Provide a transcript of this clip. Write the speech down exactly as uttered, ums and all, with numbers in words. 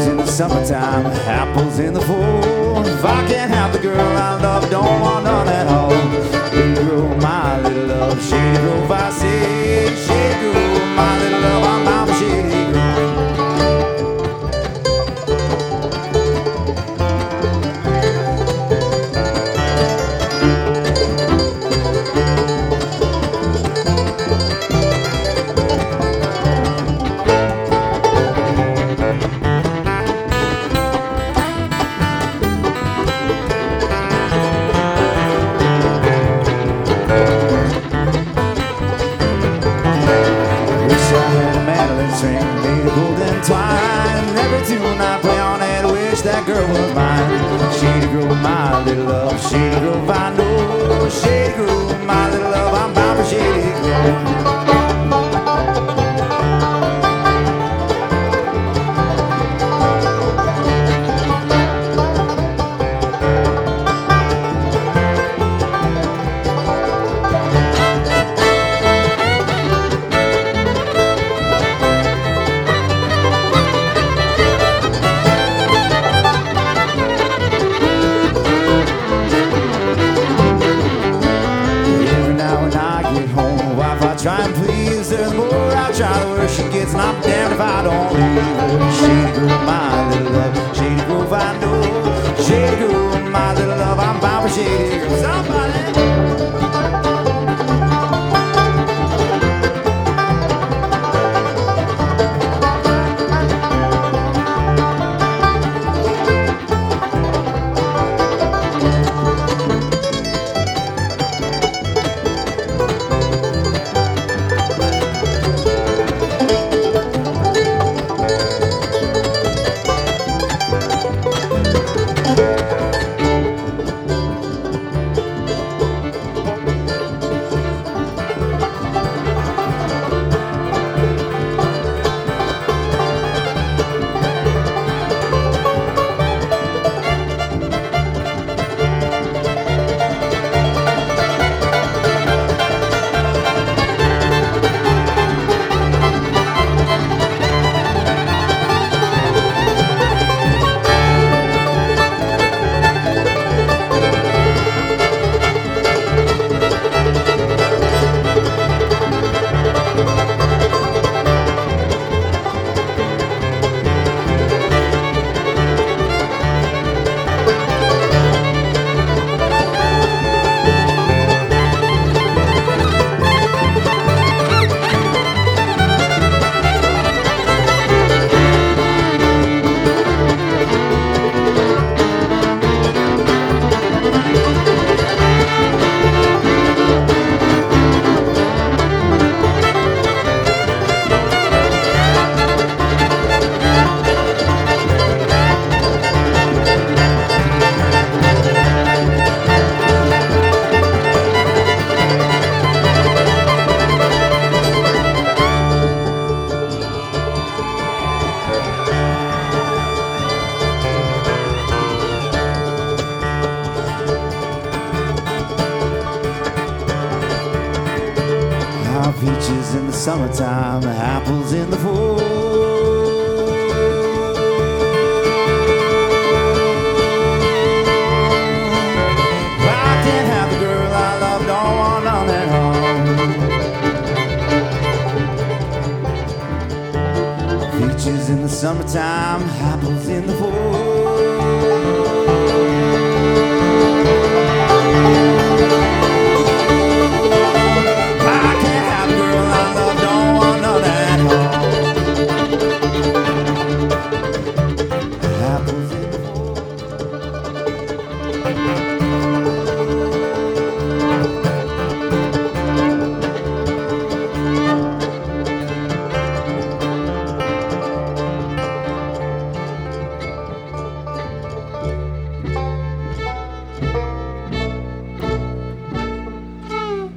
in the summertime, apples in the fall. If I can't have the girl I love, don't want none at all. Shady Grove, my little love, Shady Grove, I say. Shady Grove, my little love, I'm bound for Shady twine. Every tune I play on it, wish that girl was mine. Shady Grove, my little love, Shady Grove, I know. Shady Grove, my little love, I'm bound for Shady Grove. Try and please her, the more I try, the worse she gets, and I'm damned if I don't leave her. Shady Grove, my little love, Shady Grove, I know. Shady Grove, my little love, I'm bound for Shady Grove. Somebody. Peaches in the summertime, apples in the fall. I can't have the girl I love, don't want none at home. Peaches in the summertime, apples in the fall.